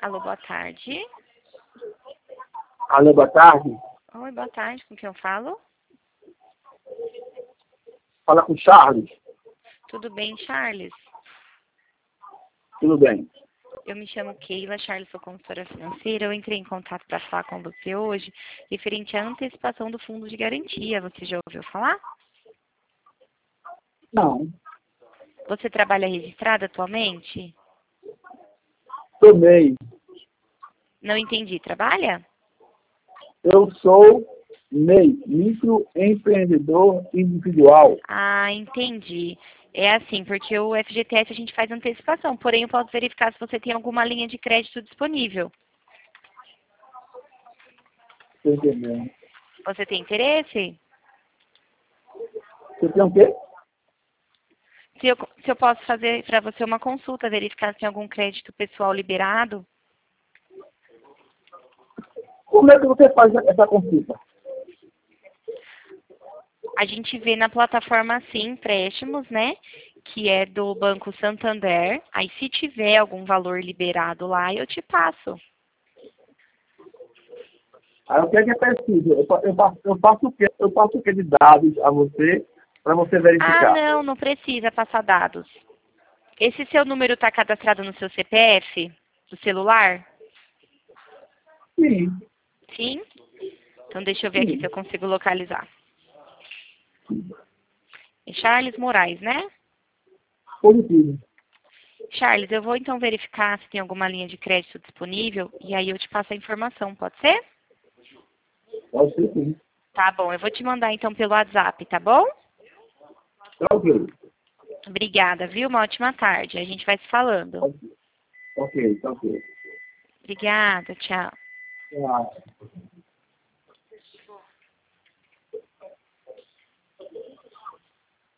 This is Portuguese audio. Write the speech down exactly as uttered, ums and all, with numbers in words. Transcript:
Alô, boa tarde. Alô, boa tarde. Oi, boa tarde. Com quem eu falo? Fala com o Charles. Tudo bem, Charles? Tudo bem. Eu me chamo Keila, Charles, sou consultora financeira. Eu entrei em contato para falar com você hoje referente à antecipação do fundo de garantia. Você já ouviu falar? Não. Você trabalha registrado atualmente? Tomei. Não entendi. Trabalha? Eu sou M E I, microempreendedor individual. Ah, entendi. É assim, porque o F G T S a gente faz antecipação, porém eu posso verificar se você tem alguma linha de crédito disponível. Estou entendendo. Você tem interesse? Você tem o quê? Se eu, se eu posso fazer para você uma consulta, verificar se tem algum crédito pessoal liberado? Como é que você faz essa consulta? A gente vê na plataforma Sim Empréstimos, né? Que é do Banco Santander. Aí se tiver algum valor liberado lá, eu te passo. Aí o que é que é preciso? Eu, fa- eu, faço, eu faço o quê? Eu passo o quê de dados a você para você Ah, verificar? não, não precisa passar dados. Esse seu número está cadastrado no seu C P F do celular? Sim, Sim? Então deixa eu ver aqui se sim. eu consigo localizar. É Charles Moraes, né? Positivo. Charles, eu vou então verificar se tem alguma linha de crédito disponível e aí eu te passo a informação, pode ser? Pode ser sim. Tá bom, eu vou te mandar então pelo WhatsApp, tá bom? Tá ok. Obrigada, viu? Uma ótima tarde. A gente vai se falando. Ok, tá ok. Obrigada, tchau. Tchau.